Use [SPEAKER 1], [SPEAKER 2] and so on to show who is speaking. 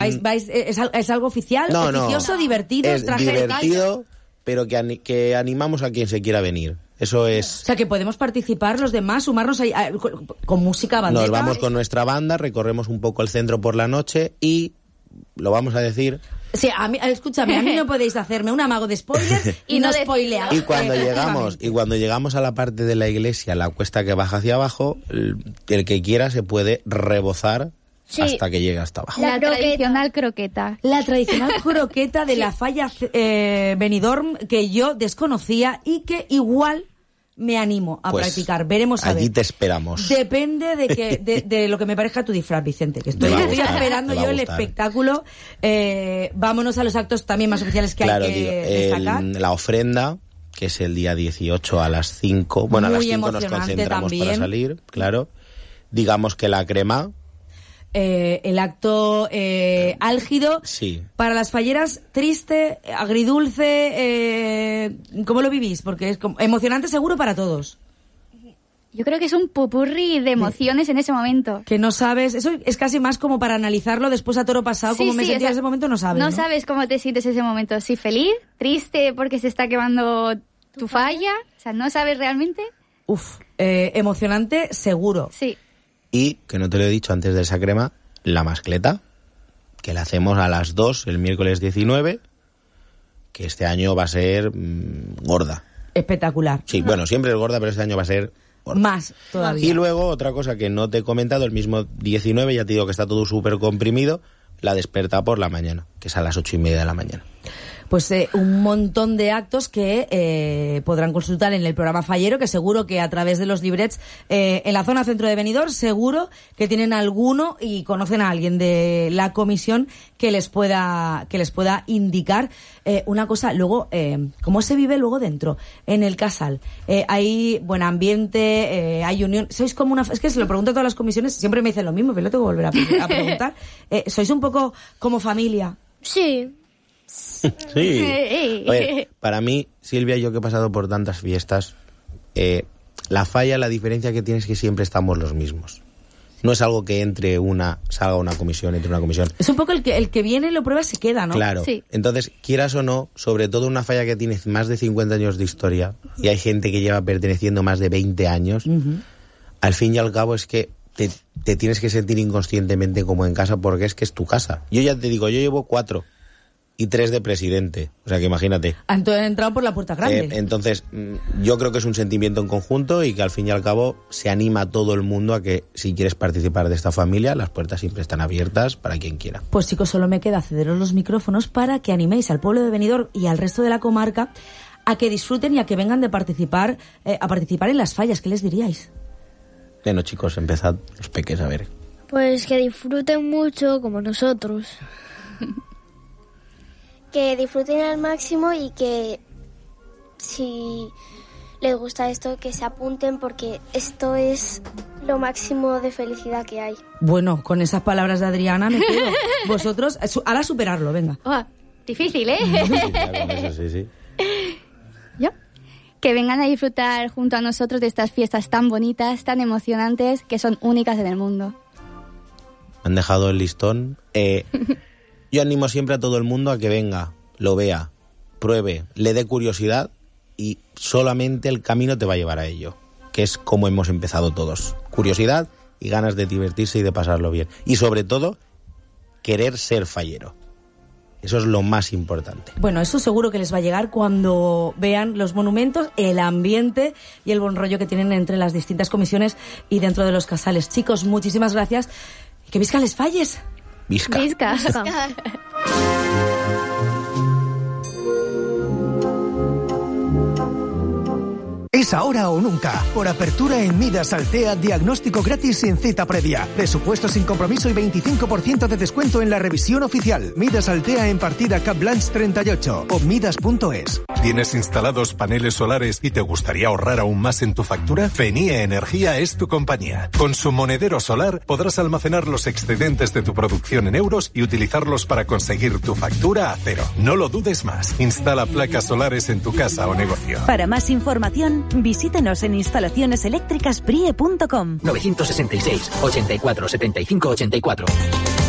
[SPEAKER 1] ¿Es algo oficial, oficioso, divertido?
[SPEAKER 2] Es divertido, pero que animamos a quien se quiera venir. Eso es...
[SPEAKER 1] O sea, que podemos participar los demás, sumarnos con música, bandera.
[SPEAKER 2] Nos vamos con nuestra banda, recorremos un poco el centro por la noche y, lo vamos a decir...
[SPEAKER 1] Sí, escúchame, a mí no podéis hacerme un amago de spoiler y no spoilear.
[SPEAKER 2] Y cuando llegamos a la parte de la iglesia, la cuesta que baja hacia abajo, el que quiera se puede rebozar hasta que llegue hasta abajo.
[SPEAKER 3] La tradicional croqueta.
[SPEAKER 1] La tradicional croqueta de la falla Benidorm, que yo desconocía y que igual me animo a practicar. Veremos a ver.
[SPEAKER 2] Allí te esperamos.
[SPEAKER 1] Depende de lo que me parezca tu disfraz, Vicente, que estoy esperando yo el espectáculo. Vámonos a los actos también más oficiales que hay que destacar.
[SPEAKER 2] La ofrenda, que es el día 18 a las 5. Bueno, a las 5 nos concentramos para salir, claro. Digamos que la crema...
[SPEAKER 1] el acto álgido,
[SPEAKER 2] sí.
[SPEAKER 1] Para las falleras, triste, agridulce, ¿cómo lo vivís? Porque es emocionante seguro para todos.
[SPEAKER 3] Yo creo que es un popurrí de emociones en ese momento.
[SPEAKER 1] Que no sabes, eso es casi más como para analizarlo después a toro pasado, como me sentía en ese momento, no sabes.
[SPEAKER 3] No sabes cómo te sientes en ese momento, si feliz, triste porque se está quemando tu falla, o sea, no sabes realmente.
[SPEAKER 1] Emocionante seguro.
[SPEAKER 3] Sí.
[SPEAKER 2] Y, que no te lo he dicho antes de esa crema, la mascleta, que la hacemos a las 2 el miércoles 19, que este año va a ser gorda.
[SPEAKER 1] Espectacular.
[SPEAKER 2] Sí, bueno, siempre es gorda, pero este año va a ser gorda.
[SPEAKER 1] Más todavía.
[SPEAKER 2] Y luego, otra cosa que no te he comentado, el mismo 19, ya te digo que está todo súper comprimido, la desperta por la mañana, que es a las 8:30 de la mañana.
[SPEAKER 1] Pues un montón de actos que podrán consultar en el programa Fallero, que seguro que a través de los librets en la zona centro de Benidorm, seguro que tienen alguno y conocen a alguien de la comisión que les pueda indicar. Una cosa, luego, ¿cómo se vive luego dentro? En el casal. Hay buen ambiente, hay unión. Sois como una... Es que se lo pregunto a todas las comisiones, siempre me dicen lo mismo, pero lo tengo que volver a preguntar. ¿Sois un poco como familia?
[SPEAKER 3] Sí.
[SPEAKER 2] Sí. Oye, para mí, Silvia, yo que he pasado por tantas fiestas, la falla, la diferencia que tiene es que siempre estamos los mismos. No es algo que salga una comisión, entre una comisión.
[SPEAKER 1] Es un poco el que viene y lo prueba se queda, ¿no?
[SPEAKER 2] Claro.
[SPEAKER 3] Sí.
[SPEAKER 2] Entonces, quieras o no, sobre todo una falla que tiene más de 50 años de historia, y hay gente que lleva perteneciendo más de 20 años, al fin y al cabo es que te tienes que sentir inconscientemente como en casa, porque es que es tu casa. Yo ya te digo, yo llevo 4 y 3 de presidente, o sea que imagínate.
[SPEAKER 1] Han entrado por la puerta grande.
[SPEAKER 2] Entonces, yo creo que es un sentimiento en conjunto y que al fin y al cabo se anima a todo el mundo a que si quieres participar de esta familia, las puertas siempre están abiertas para quien quiera.
[SPEAKER 1] Pues chicos, solo me queda cederos los micrófonos para que animéis al pueblo de Benidorm y al resto de la comarca a que disfruten y a que vengan a participar en las fallas. ¿Qué les diríais?
[SPEAKER 2] Bueno, chicos, empezad los peques a ver.
[SPEAKER 4] Pues que disfruten mucho como nosotros. Que disfruten al máximo y que si les gusta esto, que se apunten porque esto es lo máximo de felicidad que hay.
[SPEAKER 1] Bueno, con esas palabras de Adriana me quedo. Vosotros, ahora superarlo, venga.
[SPEAKER 3] Difícil, ¿eh?
[SPEAKER 2] Sí, claro, eso sí.
[SPEAKER 3] ¿Yo? Que vengan a disfrutar junto a nosotros de estas fiestas tan bonitas, tan emocionantes, que son únicas en el mundo.
[SPEAKER 2] Han dejado el listón. Yo animo siempre a todo el mundo a que venga, lo vea, pruebe, le dé curiosidad y solamente el camino te va a llevar a ello, que es como hemos empezado todos. Curiosidad y ganas de divertirse y de pasarlo bien. Y sobre todo, querer ser fallero. Eso es lo más importante.
[SPEAKER 1] Bueno, eso seguro que les va a llegar cuando vean los monumentos, el ambiente y el buen rollo que tienen entre las distintas comisiones y dentro de los casales. Chicos, muchísimas gracias. Que visca les falles.
[SPEAKER 2] Visca.
[SPEAKER 3] Visca.
[SPEAKER 5] Es ahora o nunca. Por apertura en Midas Altea, diagnóstico gratis sin cita previa. Presupuesto sin compromiso y 25% de descuento en la revisión oficial. Midas Altea en partida Cap Blanche 38 o midas.es.
[SPEAKER 6] ¿Tienes instalados paneles solares y te gustaría ahorrar aún más en tu factura? Fenie Energía es tu compañía. Con su monedero solar podrás almacenar los excedentes de tu producción en euros y utilizarlos para conseguir tu factura a cero. No lo dudes más. Instala placas solares en tu casa o negocio.
[SPEAKER 7] Para más información, visítenos en instalacioneseléctricasbrie.com.
[SPEAKER 8] 966 84 75 84.